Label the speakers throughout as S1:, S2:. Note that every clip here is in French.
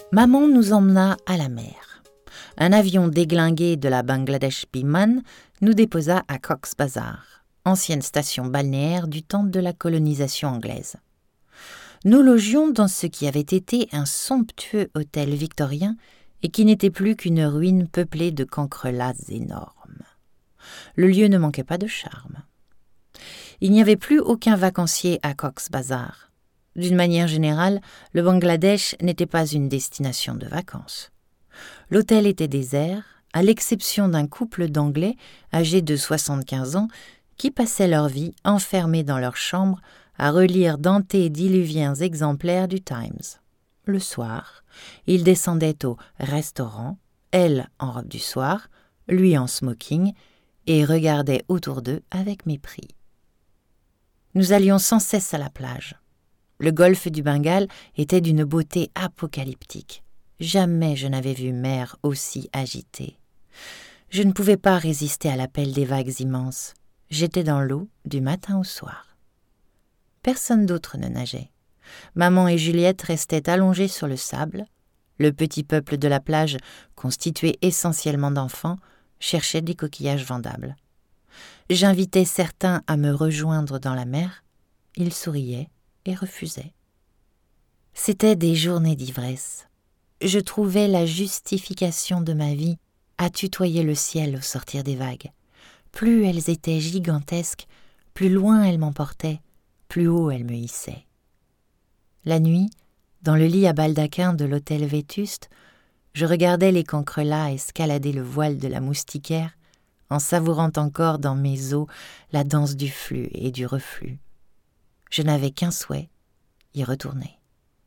S1: Maman nous emmena à la mer. Un avion déglingué de la Bangladesh Biman nous déposa à Cox's Bazar, ancienne station balnéaire du temps de la colonisation anglaise. Nous logions dans ce qui avait été un somptueux hôtel victorien et qui n'était plus qu'une ruine peuplée de cancrelats énormes. Le lieu ne manquait pas de charme. Il n'y avait plus aucun vacancier à Cox's Bazar. D'une manière générale, le Bangladesh n'était pas une destination de vacances. L'hôtel était désert, à l'exception d'un couple d'Anglais âgés de 75 ans qui passaient leur vie enfermés dans leur chambre à relire d'antédiluviens exemplaires du Times. Le soir, ils descendaient au restaurant, elle en robe du soir, lui en smoking, et regardaient autour d'eux avec mépris. Nous allions sans cesse à la plage. Le golfe du Bengale était d'une beauté apocalyptique. Jamais je n'avais vu mer aussi agitée. Je ne pouvais pas résister à l'appel des vagues immenses. J'étais dans l'eau du matin au soir. Personne d'autre ne nageait. Maman et Juliette restaient allongées sur le sable. Le petit peuple de la plage, constitué essentiellement d'enfants, cherchait des coquillages vendables. J'invitais certains à me rejoindre dans la mer. Ils souriaient et refusaient. C'étaient des journées d'ivresse. Je trouvais la justification de ma vie à tutoyer le ciel au sortir des vagues. Plus elles étaient gigantesques, plus loin elles m'emportaient, plus haut elles me hissaient. La nuit, dans le lit à baldaquin de l'hôtel vétuste, je regardais les cancrelats escalader le voile de la moustiquaire, en savourant encore dans mes os la danse du flux et du reflux. Je n'avais qu'un souhait, y retourner.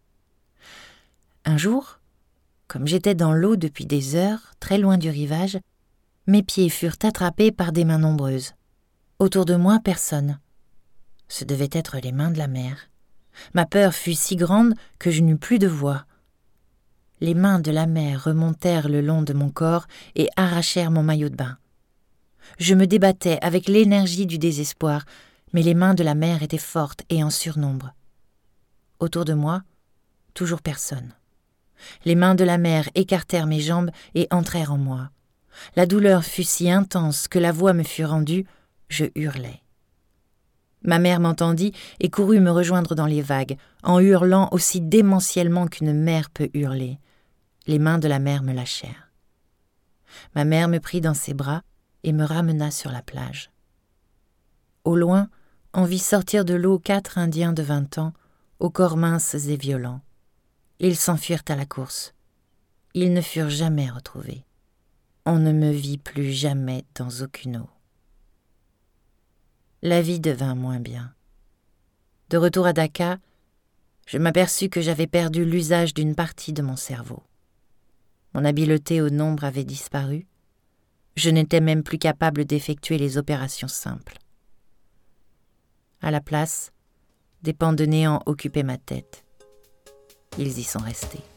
S1: Un jour, comme j'étais dans l'eau depuis des heures, très loin du rivage, mes pieds furent attrapés par des mains nombreuses. Autour de moi, personne. Ce devaient être les mains de la mer. Ma peur fut si grande que je n'eus plus de voix. Les mains de la mer remontèrent le long de mon corps et arrachèrent mon maillot de bain. Je me débattais avec l'énergie du désespoir, mais les mains de la mer étaient fortes et en surnombre. Autour de moi, toujours personne. Les mains de la mer écartèrent mes jambes et entrèrent en moi. La douleur fut si intense que la voix me fut rendue, je hurlai. Ma mère m'entendit et courut me rejoindre dans les vagues, en hurlant aussi démentiellement qu'une mère peut hurler. Les mains de la mer me lâchèrent. Ma mère me prit dans ses bras et me ramena sur la plage. Au loin, on vit sortir de l'eau 4 Indiens de 20 ans, aux corps minces et violents. Ils s'enfuirent à la course. Ils ne furent jamais retrouvés. On ne me vit plus jamais dans aucune eau. La vie devint moins bien. De retour à Dacca, je m'aperçus que j'avais perdu l'usage d'une partie de mon cerveau. Mon habileté au nombre avait disparu. Je n'étais même plus capable d'effectuer les opérations simples. À la place, des pans de néant occupaient ma tête. Ils y sont restés.